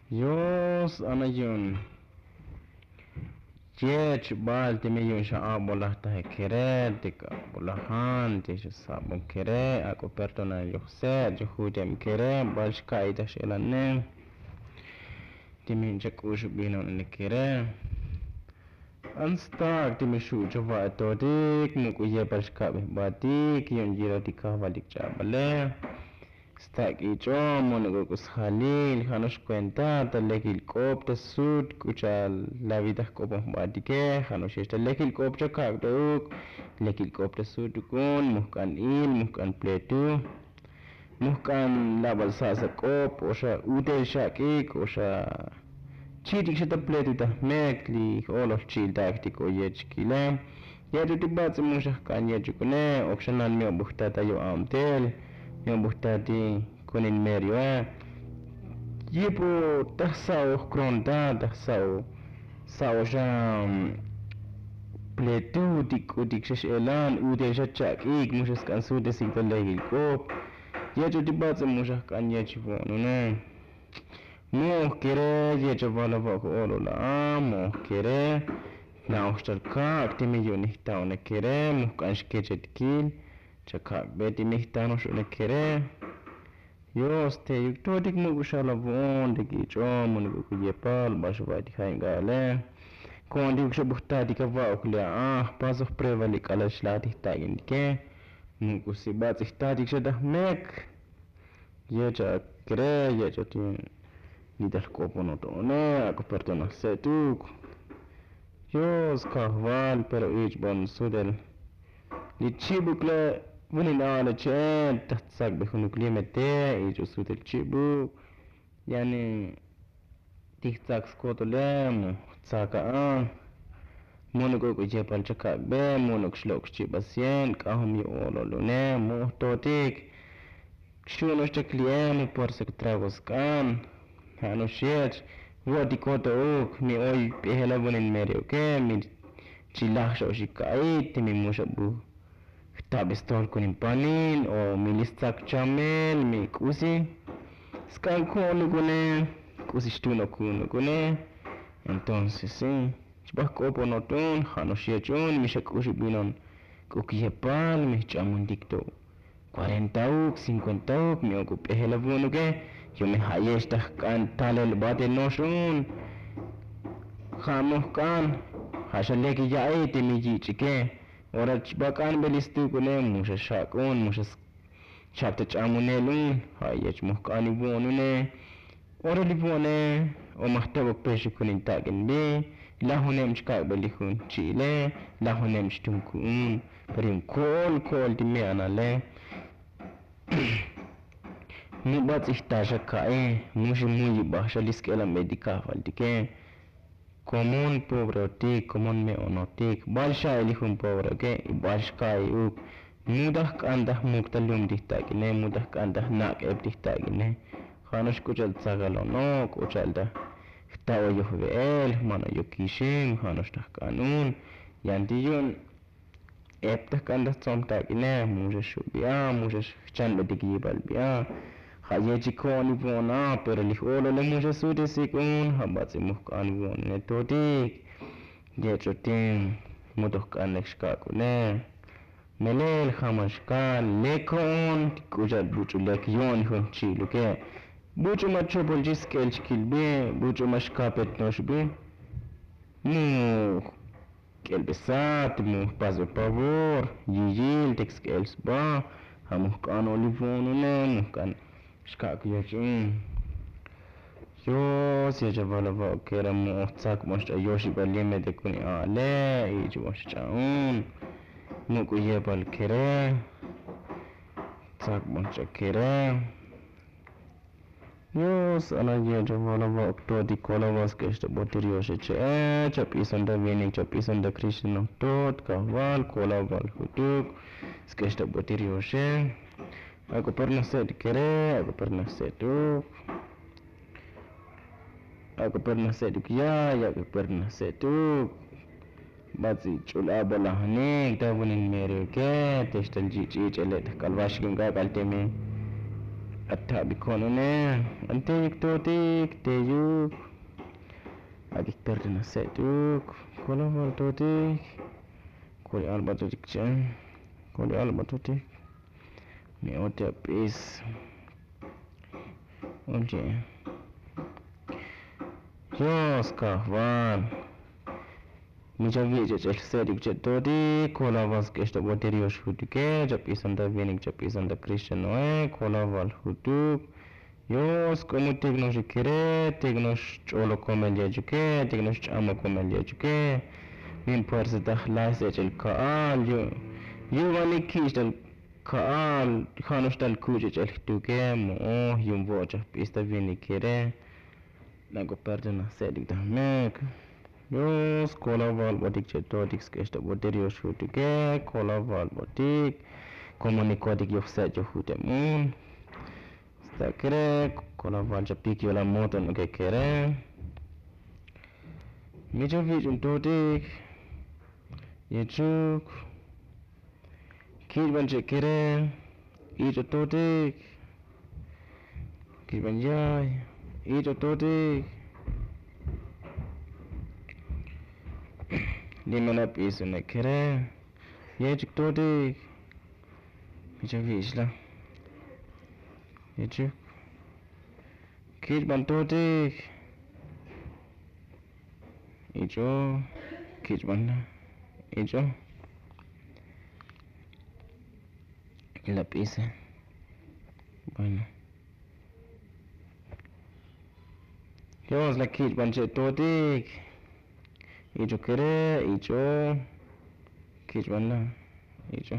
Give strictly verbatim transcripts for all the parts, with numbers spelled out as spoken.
Yos anayun. Chech bal te me yun sha bola ta kere tika bola han te sabon kere ako pertona yo se yo hudem kere bal skai ta shelane te me jakushu bino ne kere anstar te me shu jova to dik muku ye bal ska be batik yun jira tika balik chabale Stack each on monogus Halil, Hanush cuenta, Talekil cop, the suit, Kuchal, la vida copo batike, Hanush is the Lekil cop, the cock dog, Lekil cop, the suit, Kun, Mukan il, Mukan play two, Mukan labal sasa cop, Osha Ute Shaki, Osha cheating shut the play to the Mekli, all of chill tactic or yet killer. Yet to the bats and Musha can yet you connect, optional me buhtata yo amtel. Yang buhtati kunin merio eh yipo tasau kronta tasau sau jam pletu dik udik shelan ude shachak ik mushas kan sude sikta legil kop yejo dibat mushas kan yejo no mo kere yejo bala ba ko olola mo kere na ostar ka aktimi yoni taune kere mo kan skechet kil Chakak beti mihtano shune kere Yos te yuk todik mugu shalabon Diki chom mugu kuyepal Basho vati haingale Kondi yuk shabuhtati kava uklia Ah pasoh prevali kala shlati tagin dike Mugu sibat ihtati shadah mek Yecha kere yecha tin Lidal kopo notone Ako pertona setuk Yos kahval pero ich bon sudel Lichibukle Vunin ala chen tatsak behunukli mete ijo sutel chibu yani tiktak skoto lem tsaka an monugo ko jepal chaka be monuk shlok chibasien kahum yo ololune mo totik shuno shtekliem por sek tragos kan hano shet voti koto ok mi oi pehela vunin merio ke mi chilah shoshikai timi mushabu Tabistol con impanin o milistak chamel mi kusi skan kono kune kusi stuno kuno kune entonces sí chbah kopo noton hano shiachon mi shakushi binon kukiyepal mi chamun dikto cuarenta uk cincuenta uk mi ocupe hela bueno que yo me hayesta kan talel bate noshun hamos kan hashaleki ya ete mi jichike Ora bakan belistu kune musha shakun musha chapta chamunelun hayach muhkani bonune ora libone o mahtaba peshi kunin tagin be lahunem chka belihun chile lahunem chtumkun parim kol kol dimme anale mubat ihtasha kae mushi muyi bahsha liskela medica faldike Común pobrotik, común meonotik, balsha elihun pobre ke, balshkai uk, mudah kandah muktalum dihtagine, mudah kandah nak eb dihtagine, khanush kuchal tsagalono, kuchal da, tawa yuhvel, mano yukishim, khanush dah kanun, yantiyun, eb dah kandah tsomtagine, muja shubia, muja chan bedigi balbia, Hayechi koni bona pero liholo le mucha sude sikun habatsi muhkani bona ne todik yecho tin mudoh kanek shkakune melel hamashkan lekon kuja buchu lekyon hun chiluke buchu macho boljis kelch kilbe buchu mashkapet noshbe mu kelbesat mu pazo pavor yiyil texkels ba hamuhkan olivonu ne muhkan Shkak yachun Yo si javala va kera mo tsak moshta yoshi balime de kuni ale ij moshta un muku yebal kere tsak moshta kere Yo sana ye javala va okto di kola vas keshta botiri yoshe che chap isanda vening chap isanda krishna tot kahval kola val hutuk skeshta botiri yoshe Aku pernah set kere, aku pernah set tu. Aku pernah set ya, ya aku pernah set tu. Bazi chula bola hane, kita bunin mere ke, testal ji ji chale kalwash ginga kalte me. Attabi konone. Anteyuk totik teyuk. Adik terdina setuk. Kolaval totik. Koli alba totik chan. Koli alba totik. Ni ote apis. Oje. Yos kahwan. Micha vije chel sedik chetodi. Kolavas kesta boterios hutuke. Japisanda venik japisanda Christian noe. Kolaval hutuk. Yos como tegnos kere. Tegnos cholo komelia juke. Tegnos chama komelia juke. Min parse dahlas chel kaal yo. Yo vani kistal kaal. Khanostal kuje chel tuke. Mo yum vocha pista venik kere. Nago perdona sedik dahmek. Yos kolaval botik chetotik skesta boterios hutuke. Kolaval botik. Komunikotik yok set yo hutemun. Sta kere. Kolaval japik yo la moto no ke kere. Micha vijun totik. Yechuk. Kirban che kere. Ito totik. Kirban jai. Ito totik. Limana piso ne kere. Yechuk totik. Micha vijla. Yechuk. Kirban totik. Ijo. Kirban. Ijo. La pisa. Bueno. Yos la kirban che totik. Ijo kere. Ijo. Kirban la. Ijo.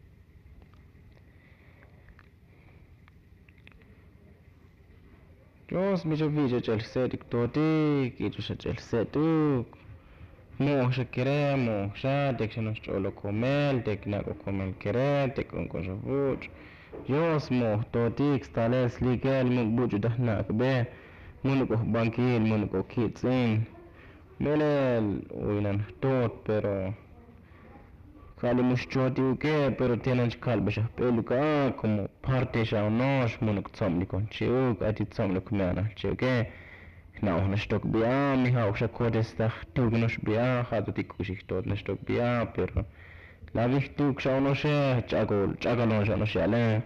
Yos micha vija chel sedik totik. Ijo sa chel setuk. Mo sa kere. Mo sa. Tek sa nos cholo komel. Tek nago komel kere. Tek on kon sa vuch. Yos mo totik. Stales likel. Mug buju dah nak be. Munuko bankil. Munuko kitsin. Melel. Uinan tot pero. Kali mushchoti uke. Pero tienen kalbasha peluka. Como parte sa unos. Munuk tsamlikon chiuk. Ati tsamlik meana chiuke. Na ohna stok bia. Mi hauk sa kodesta. Tugnos bia. Hatu tikushik tot na stok bia. Pero. Lavik tuk sa unoshe. Chagol. Chagalon sa unoshe ale.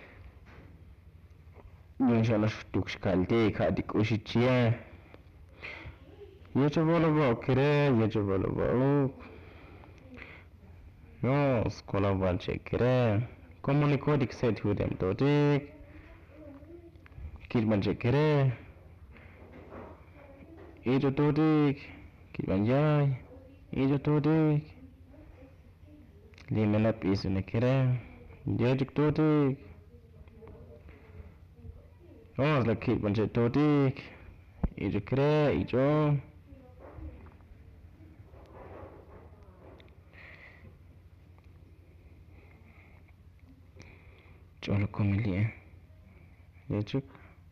Yun sa unos tuk skalti. Hati kushichie. Yecho volo vok kere. Yecho volo vok. Yos, kolaval che kere. Komunikotik set hudem totik. Kirban che kere. Ijo totik. Kirban jai. Ijo totik. Limena pisu ne kere. Jejik totik. Yos, la kirban che totik. Ijo kere. Ijo. Cholo komelia. Yechuk.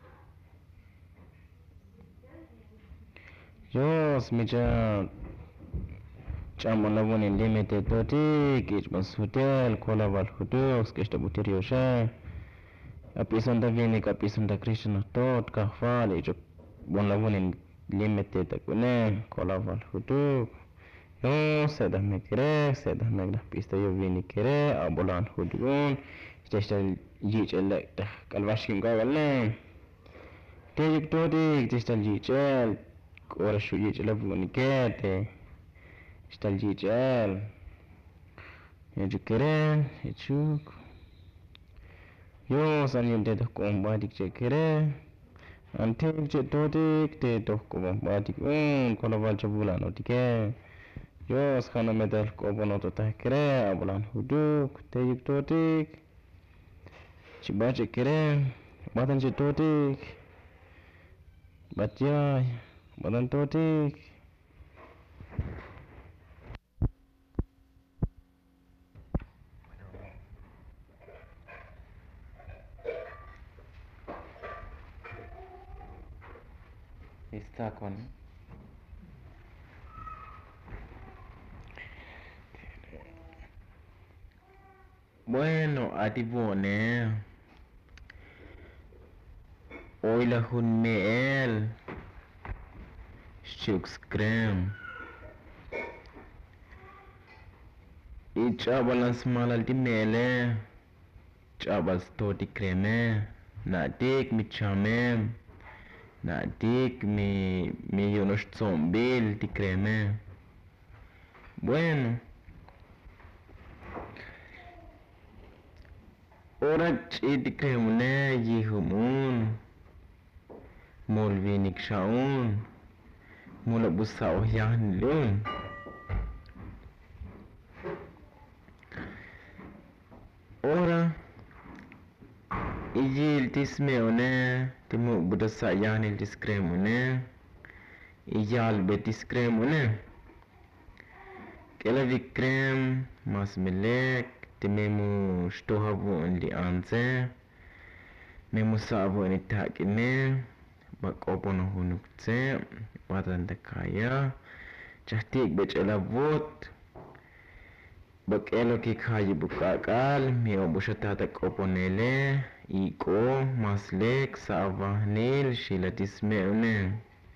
Yos micha. Chamona one limited totik. Ichmas hotel. Kolaval hotel. Skesta buteriosha. Apisanda vinik. Apisanda Christian tot. Kahfal. Ichuk. Bona one limited takune. Kolaval hotel. Yos sedah mekere. Sedah megdah pista yo vinik kere. Abolan hotel. Testal jichel dah kalwashim gawalle. Tejik todik testal jichel. Ora shu jichel abuni kete. Testal jichel. Yejuk kere. Yejuk. Yo san yun te toh kombadik che kere. Antek che todik te toh kombadik un kolaval chabulan otike. Yo skana medal kobonoto tah kere. Abulan huduk. Tejik todik. Cibace kere, batan ce totik, batjai, batan totik. Está con bueno, atibone. Oila hun meel Shux creme I chabalans malal di mele Chabal sto di creme Na dik mi chame Na dik mi Mi yonos zombil di creme Bueno Ora ci di creme ne yihumun Molvinik shaun Mula busau yan lun Ora Ijil tismeone Timu budasa yanil diskremone Ijal betiskremone Kela vikrem Mas melek Timemu shtohavu li anze Memu savu ni takine Bak opono hunukce Watan kaya Chahtik bech elavot Bak elo ki khaji bukakal Mio bushatak oponele Iko maslek Savahnil shilatismeune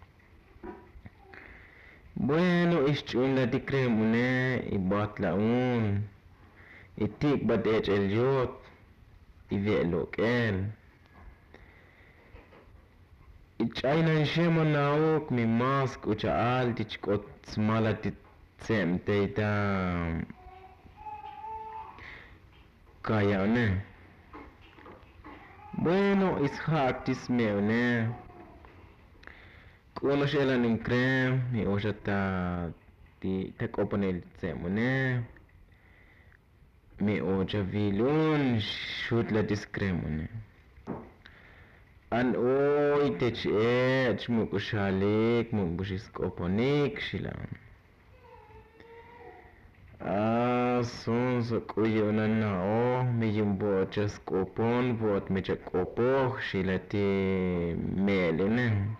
Bueno ischun la dikremune Ibat laun Itik bat ech elyot Ivelok el Ichainan shema nauk mi mask uchaal tichkot smala titsem teita Kayane Bueno ishak tismeune Kuno shela ning krem Mi oshata Ti tak oponel tsemune Mi ocha vilun Shutla diskremune An oi tech ech Mukushalik Mukbushiskoponik shilan Ah, son so kuyo na nao Mi yumbo chaskopon Vot me chakopo Shilati meline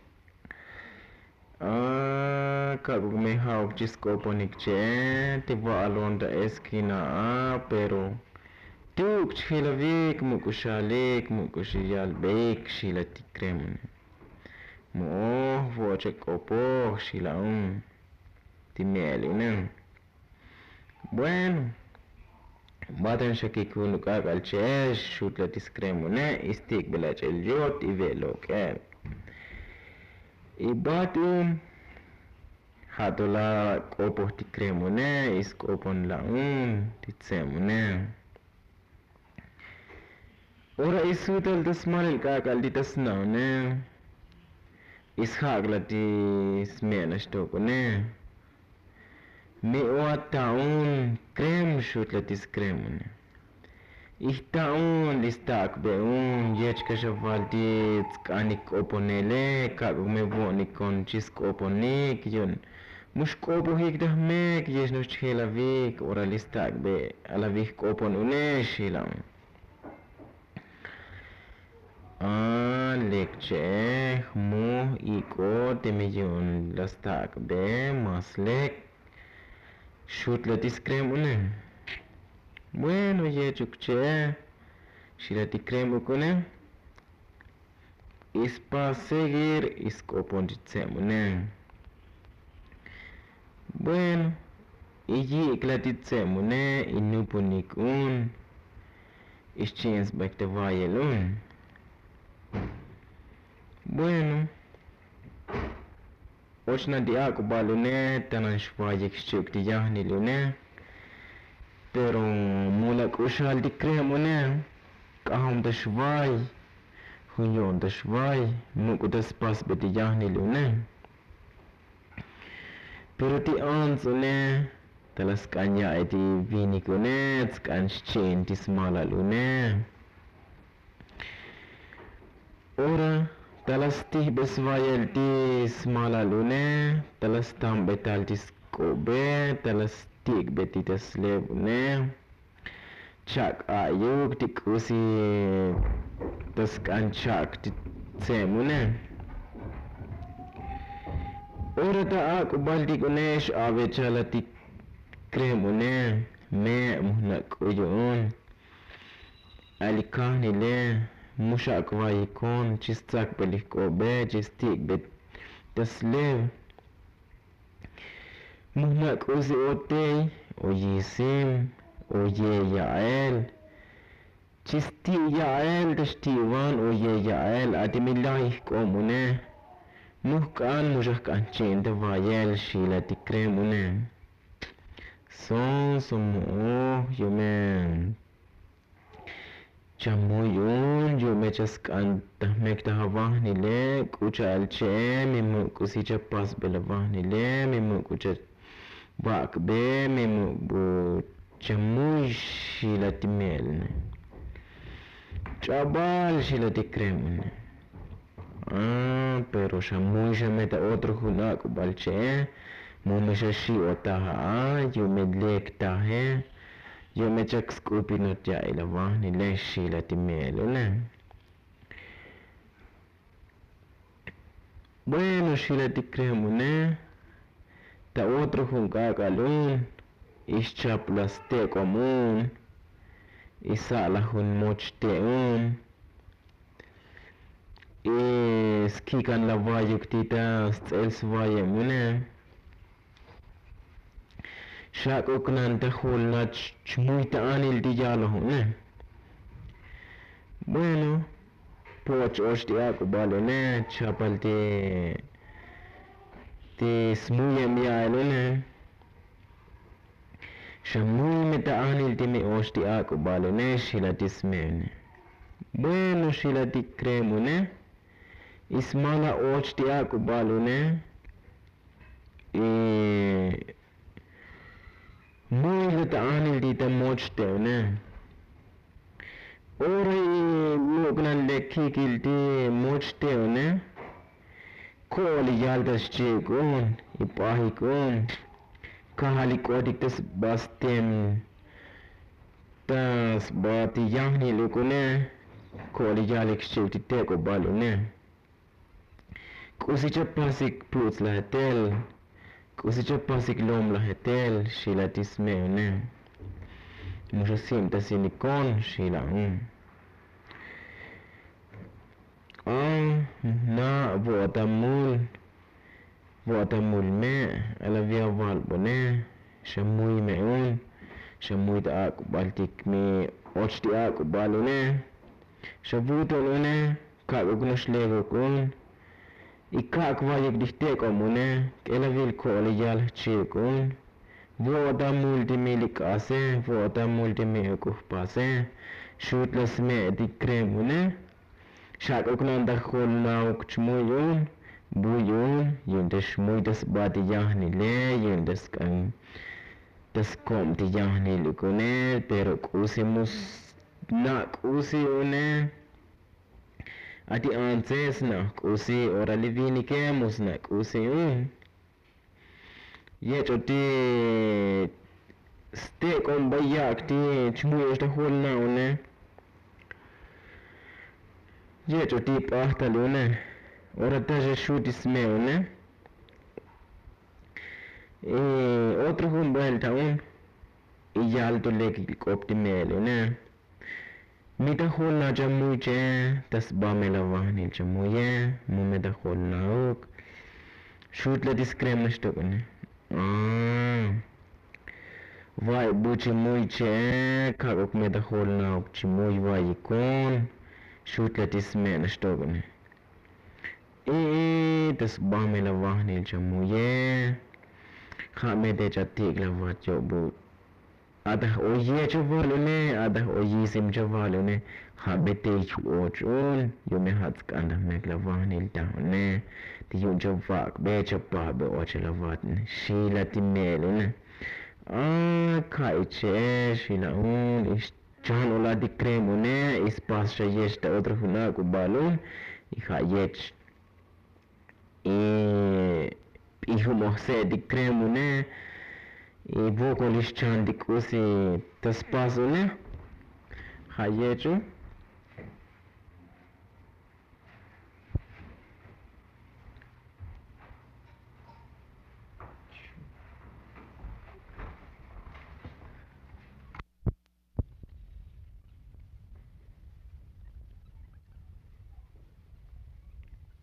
Ah, kagug me hauk chiskoponik che Tiba alonda eskina Pero Tuk chilavik mukushalik mukushiyalbek shilati kremune Mo vot chakopo shilaun Ti meline Bueno, Batan shakikunu kakal chesh, shutla diskremune, istik belach elyot, ivelok el. Ibatun, hatola kopo tikremune, iskopon laun, titsemune. Ora isutal tasmalil kakal ditasnaune, ishagla dismena shtokune. Mi oat taun krem shutla diskremune. Ich taun listak beun yechka shavaltit kanik oponele kagug me vonikon chisk oponik yun. Mush kopo hik dahmek yesh no chela vik ora listak be ala vik opon une shilam. Ah lekche mu iko temiyun lastak be maslek Shutla diskremune Bueno ye chukche Shila dikremukune Ispa seguir iskopon ditsemune Bueno Iji ikla ditsemune Inupunik un Ischins bakte vayelun Bueno Ochna di ako balune tanan shwayek shuk di yahni lune Pero mula kushal di kremune Kaham da shway Hunyon da shway Muku da spas be di yahni lune Pero ti ansune Talas kanya iti vini kune Tskan shchen ti smala lune Ora Talas tih besvayel ti smala lune, talas tam betal ti skobe, talas tik beti tas lebune. Chak ayuk ti kusi tas kan chak ti tsemune. Ora ta aku baldi kunesh ave chala ti kremune, me muhnak uyun. Alikah nile. mushak vayikon chistak belikkobe chistik bet taslev muhnak usi otei oyisim oye yael chisti yael tashtiwan oye yael atimillahi komune muhkan mushakkan chin vayel shila tikremune son somo yumen chamuyun yume chaskan tahmek tahavah nile kucha alche mimu kusicha pas belavah nile mimu kucha bakbe mimu bu chamuy shila timel chabal shila tikremune ah pero chamuy shameta otro hunak balche mumishashi otaha yume lek tahe yo me chak skupi no ya ilava ni le shila timelo ne bueno shila tikremu ne ta otro junka kalun ischap las te común isala hun moch te un is kikan la vayuk tita els vayemune Shak uknan te hulna chmuita anil di yalo ne. Bueno, poch osti ako balo ne, chapal te te smuya miyalo ne. Shamuy meta anil ti mi osti ako balo ne, shila tismene. Bueno, shila ti kremu ne. Ismala osti ako balo ne. E muy le taanil dita mochteo ne ora i lugnan le kikil ti mochteo ne koli yaldas chikun i pahikun kahali kodik tas bastem tas bati yahni lukune koli yalik chikti teko balu ne kusicha pasik pluts la tel Kusicha pasik lom la hetel shila tismeo ne. Musha simta sinikon shila un. Ah, na vota mul. Vota mul me. Ala via valbo ne. Shamui me un. Shamui ta aku baltik me. Ochti aku balu ne. Shavuto lo ne. Kagugunos lego kun. Ikak vayek dihte komune kela vil koli yal chikun voda multimilik ase voda multimikuf pase shutlas me dikremune shak uknan da khulna ukchmuyun buyun yundes muydas bati yahni le yundes kan das kom ti yahni lukune pero kusimus na kusi une Ati antes na kusi ora livini ke mus na kusi un. Ye choti ste kon bayak ti chmu esta hol na une. Ye choti pahta lune. Ora taje shuti sme une. E otro hun vuelta un. E yalto leki optimele une. Mita holna jamu che tas ba me la wahni jamu ye mu me da holna ok shoot la diskrem nashto kone ah vai buche muy che kagok me da holna ok chi muy vai kon shoot la disme nashto kone e tas ba me la wahni jamu ye kha me de chatik la wa jobu Adah oye chavalune, adah oye sim chavalune, habete chuochun, yume hatskanda meklavahni iltahune, ti yun chavak be chapabe ochalavadne, shila timelune. Ah, kaiche, shila un, is chan ola di kremune, is pasha yeshta otro hunaku balun, iha yech, e, ihu mohse di kremune, E vocolis chandic usi taspazule hayeju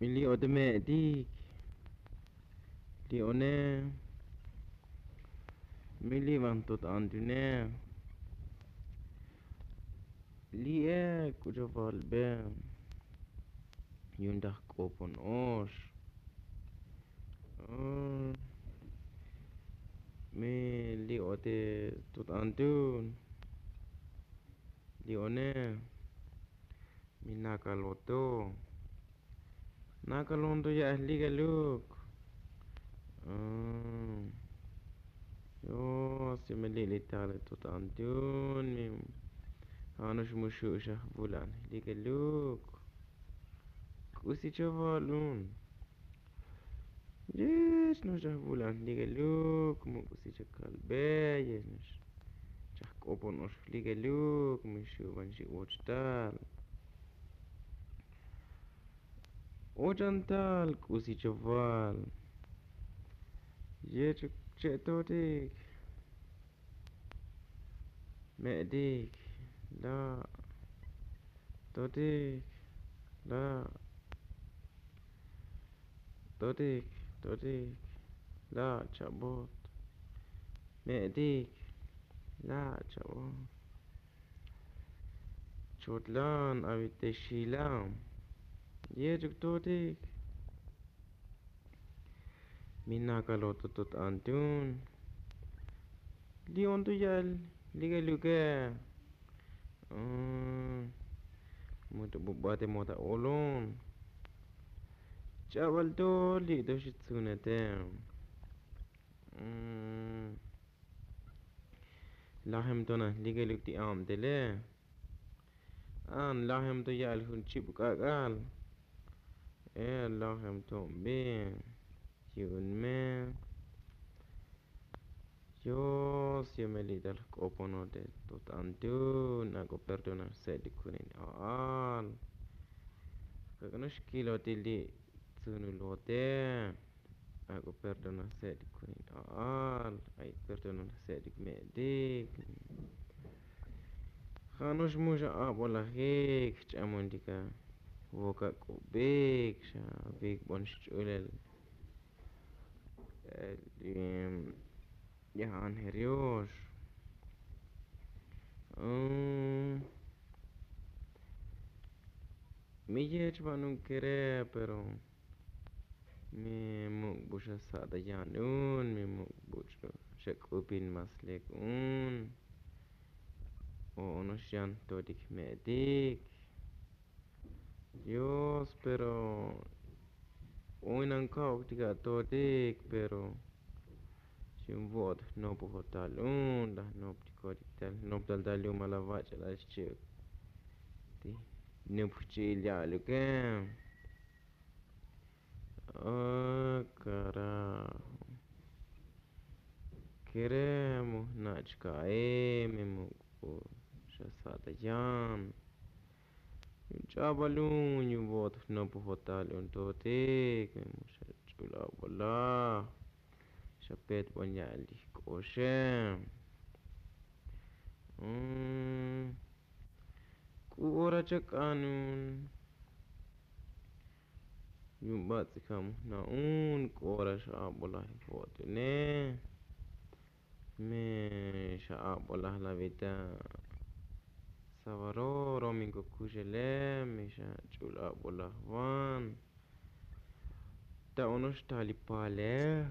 Mili o de me di li one mili van tot andune li e kujo val be yundah kopon os oh me li o de tot andun li one mi nakaloto nakalondo ya li galuk oh yo si meli li tale tot andun mi Hanus mushu shah bulan ligaluk kusi chavalun yes no shah bulan ligaluk mu kusi chakal be yes no shah kopon os ligaluk mushu banshi ochtal ochantal kusi chaval ye chuk chetodik medik la todik la todik todik la chabot medik la chabot chotlan avite shilam ye chuk todik minakaloto tot antun Lion tu yal liga luga Mutu bubate mota olon Chaval to li do shitsune te Lahem to na liga lukti am tele An lahem to yal hun chip kakal Eh lahem to be Yun me Yo si me li dal kopono de tot antun Ako perdona sedi kunin aal Kakanush kilo tili tsunu lote Ako perdona sedi kunin aal Ay perdona sedi medik Khanush musha abola hek Chamon dika Woka ko bek Sha bek bonsh chulel El Ya anterior um, Mi yech banun kere pero Mi muk busha sada yanun Mi muk busha Shek upin maslek un O onos yan todik medik Dios pero Uinan kauk tiga todik pero Sin vod no puedo tal un la no ptico tal no tal tal yo mala vacha la chik ti no puchi ya lo que ah carajo queremos nachka e me mu ya sata yan chavalun yo vod no puedo tal un totik me mu chula bola Chapet banyali koshe um Kura chak anun Yumbat sikam na un Kura shaabola hifote ne Me shaabola la vida Savaro romingo kujele Me sha chula bola van Ta onos tali pale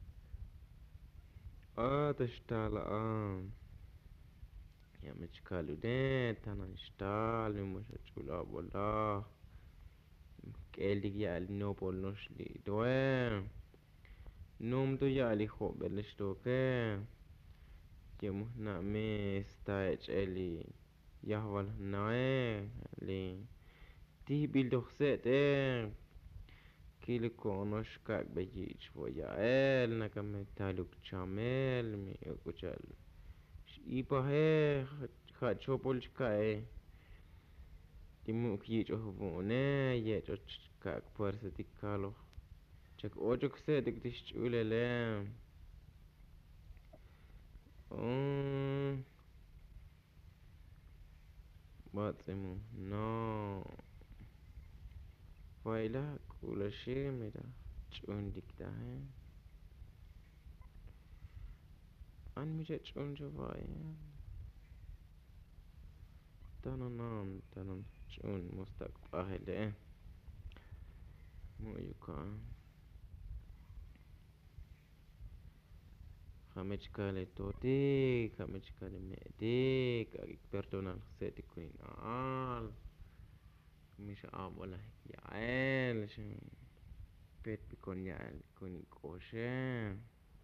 Ah, tastala ah Ya me chikalu de Tana istali Musha chula bola Keldik ya li no pol nos li doe Num to ya li hobe le stoke Yemu na me stage eli Yahwal nae Li Ti bil doxete Kili konos kak bejich Voya el Naka me taluk chamel Mi okuchal Ipa he Kha chopol chkae Timu kij oh vone Ye choch kak puerse tikalo Chak ocho kse tik tish ulele Um Batsimu No Vaila kula shemida chun dikta hai. An mija chun javai. Tananam tanam chun mustak pahile. Muyuka. Hamechkale totik, hamechkale medik, agik perdonal seti kunin al. Misha abola yael, pet pikon yael kunin koshe.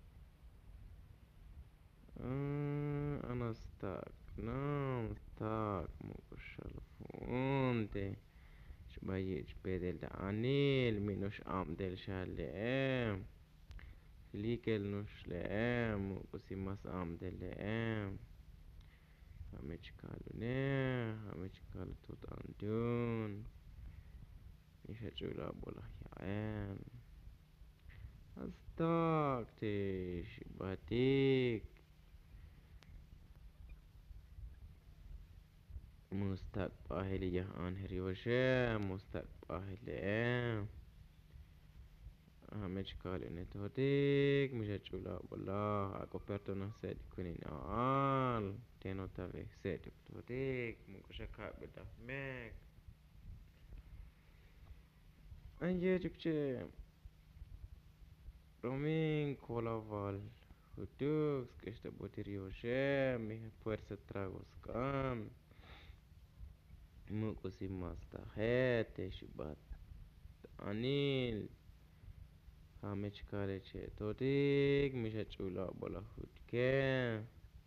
Anastak, nam tak, mukushal funte. Shbayich pedel da anil, minus am del shale. Likel nush leem, mukusimas am del leem. Hamechkalu ne, hamechkalu tot andun. Misha chula bola yael. Astak te shibatik. Mustak pahili jahan herioshe, mustak pahili. Hamechkalu ne totik, misha chula bola. Ako perdona sed kunin al. Teno tave sed totik, mukusha kabeda mek. Anje chukche. Romin kolaval. Hutuk, skeshta botirioshe, mi fuerza tragos kan. Mukusi masta hete shibat anil. Hamechkale che totik, misha chula bola hutke.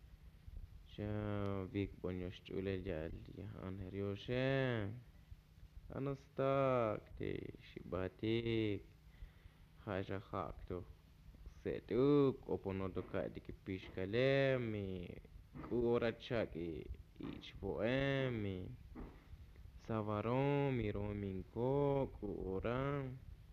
Cha vik bonyosh chule jal jahan herioshe. Anastak te shibatik. Haja hakto. Setuk oponodo kadi ki pishkalemi. Kurachaki ich poemi. Savaromi rominko kurang.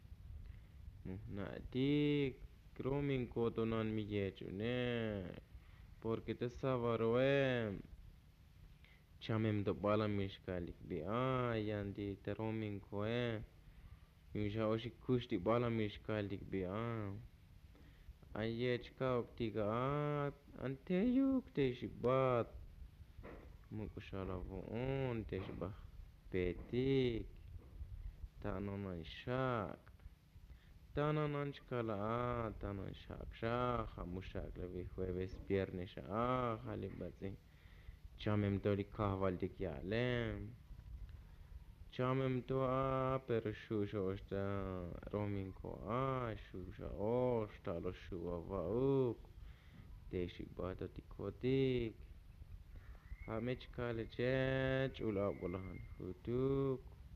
Muhnadik rominko tonan mijechune. Porque te savaroem. Chamem do bala mishkalik bi ayan di te rominko e. Yusha oshi kushti bala mishkalik bi a. Ayechka oktiga at anteyuk te shibat. Mukushala voon te shibah petik. Tanonan shak. Tanonan shkala a. Tanon shak shak. Hamushak levi jueves viernes shak. Halibazi. Chamem doli kahval dik yalem. Chamem to a per shusha oshta rominko a. Shusha oshta lo shua vauk. Te shibata tikotik. Hamechkale chet ula bolahan hutuk.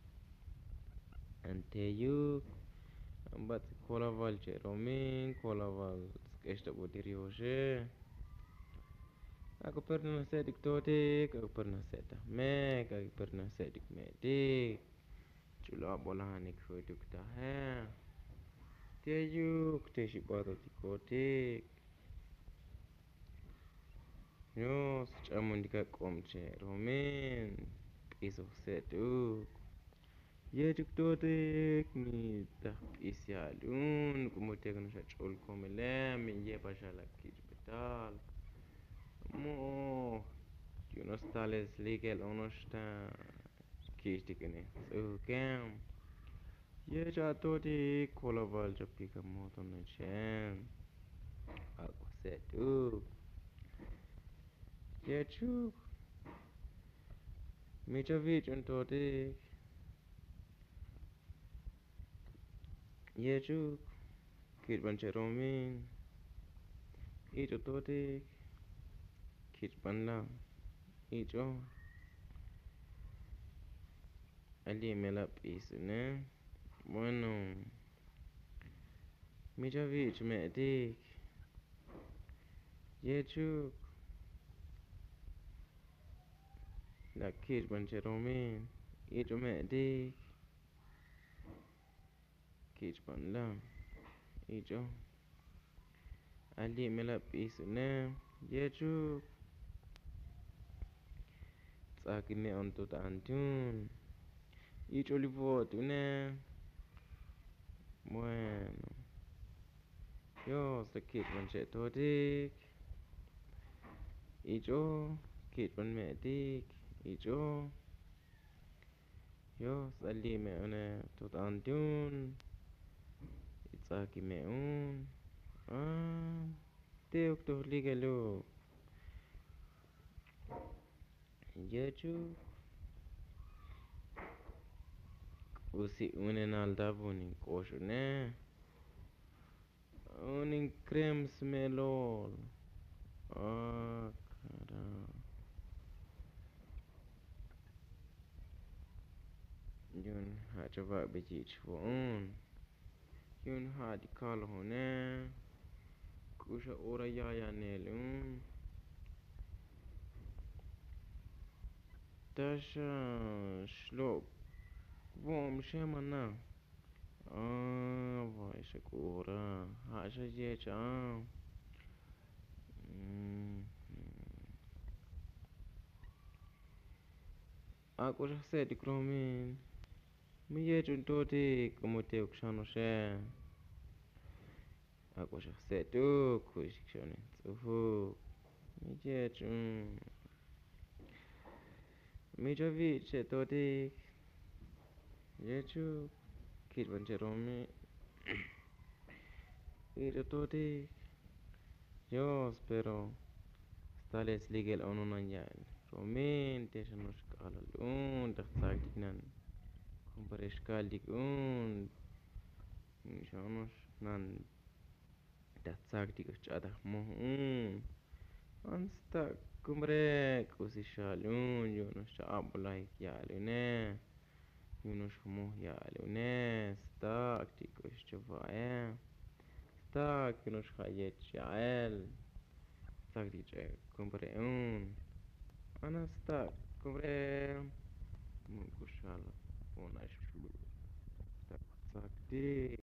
Anteyuk. Ambat kolaval che romin. Kolaval skeshta botirioshe. Aku pernah sedik totik. Aku pernah sedah mek. Aku pernah sedik medik. Chula bolahan ik hutuk tahe. Teyuk. Te shibata tikotik. Yos, chamun dika komche romin. Piso setuk. Yetuk totik mi dah isyalun. Kemudian kena syachul komelem. Ye pasal kij betal. Mo. Yunus tales legal onosta. Kij dikene. So kem. Ye jatotik kolaval japika moton chen. Aku setuk. Yechuk. Michovic and totik. Yechuk. Kit bancheromin. Icho totik. Kit banla. Icho. Ali melap isune. Bueno. Michovic medik. Yechuk. La kit bancheromin. Icho medik. Kit banla. Icho. Ali melap isune. Yechuk. Sakine on tot antun. Icho livotune. Bueno, yo sẽ kịp mình sẽ thôi đi. Ý chỗ kịp mình mẹ đi. Ý chỗ yo sẽ li mẹ nè tụt ăn tún. Ít sa kì mẹ un. À, tiêu tụt li cái lô. Giờ chú usi une nalda bunin kosher ne. Unin crem smelol. Ah, cara. Yun ha cho vợ bị chị chú un. Yun ha di kal ho ne. Kusha ora ya ya ne lun. Tasha shlop. Vom shemana. Ah, vai shakura. Ha sha je cha. Aku rasa di kromin. Mie junto di kemudian uksano she. Aku rasa tu kuisikshone. Tuhu. Mie jun. Mie javi che to di. Ye chu. Kit ban che romi. Mie to di. Yo spero. Stales legal ono nanyan. Romin te shanush kalalun. Takhtak diknan. Kumparesh kal dikun. Shanush nan. Takhtak dikush adah mohun. Ansta kumbre kusi shalun yunus abulai yalune yunus mu yalune stak tikus chvae stak yunus khayet shael stak dice kumbre un ana stak kumbre mu kushal una shulu stak stak di